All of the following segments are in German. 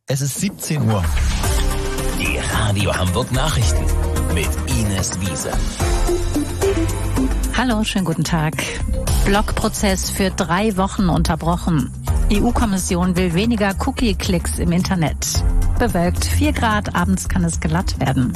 Es ist 17 Uhr. Die Radio Hamburg Nachrichten mit Ines Wiese. Hallo, schönen guten Tag. Blockprozess für 3 Wochen unterbrochen. EU-Kommission will weniger Cookie-Klicks im Internet. Bewölkt 4 Grad, abends kann es glatt werden.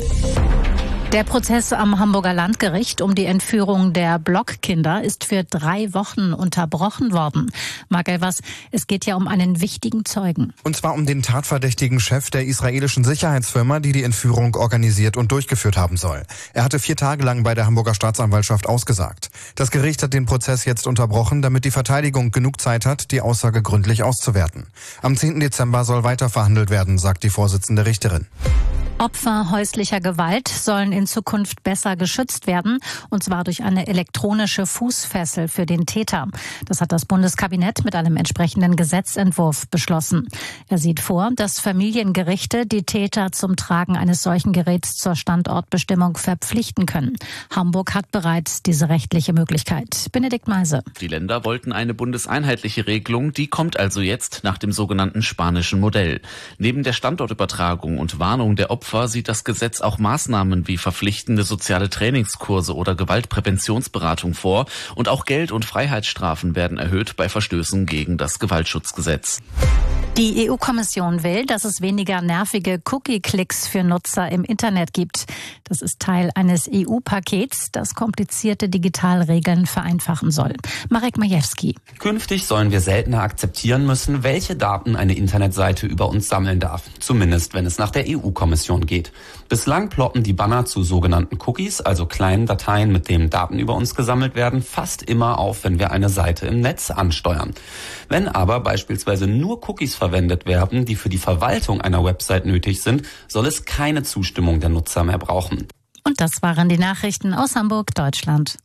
Der Prozess am Hamburger Landgericht um die Entführung der Blockkinder ist für 3 Wochen unterbrochen worden. Marc Elvers, es geht ja um einen wichtigen Zeugen. Und zwar um den tatverdächtigen Chef der israelischen Sicherheitsfirma, die die Entführung organisiert und durchgeführt haben soll. Er hatte 4 Tage lang bei der Hamburger Staatsanwaltschaft ausgesagt. Das Gericht hat den Prozess jetzt unterbrochen, damit die Verteidigung genug Zeit hat, die Aussage gründlich auszuwerten. Am 10. Dezember soll weiter verhandelt werden, sagt die Vorsitzende Richterin. Opfer häuslicher Gewalt sollen in Zukunft besser geschützt werden, und zwar durch eine elektronische Fußfessel für den Täter. Das hat das Bundeskabinett mit einem entsprechenden Gesetzentwurf beschlossen. Er sieht vor, dass Familiengerichte die Täter zum Tragen eines solchen Geräts zur Standortbestimmung verpflichten können. Hamburg hat bereits diese rechtliche Möglichkeit. Benedikt Meise. Die Länder wollten eine bundeseinheitliche Regelung, die kommt also jetzt nach dem sogenannten spanischen Modell. Neben der Standortübertragung und Warnung der Opfer sieht das Gesetz auch Maßnahmen wie verpflichtende soziale Trainingskurse oder Gewaltpräventionsberatung vor, und auch Geld- und Freiheitsstrafen werden erhöht bei Verstößen gegen das Gewaltschutzgesetz. Die EU-Kommission will, dass es weniger nervige Cookie-Klicks für Nutzer im Internet gibt. Das ist Teil eines EU-Pakets, das komplizierte Digitalregeln vereinfachen soll. Marek Majewski. Künftig sollen wir seltener akzeptieren müssen, welche Daten eine Internetseite über uns sammeln darf. Zumindest, wenn es nach der EU-Kommission geht. Bislang ploppen die Banner zu sogenannten Cookies, also kleinen Dateien, mit denen Daten über uns gesammelt werden, fast immer auf, wenn wir eine Seite im Netz ansteuern. Wenn aber beispielsweise nur Cookies verwendet werden, die für die Verwaltung einer Website nötig sind, soll es keine Zustimmung der Nutzer mehr brauchen. Und das waren die Nachrichten aus Hamburg, Deutschland.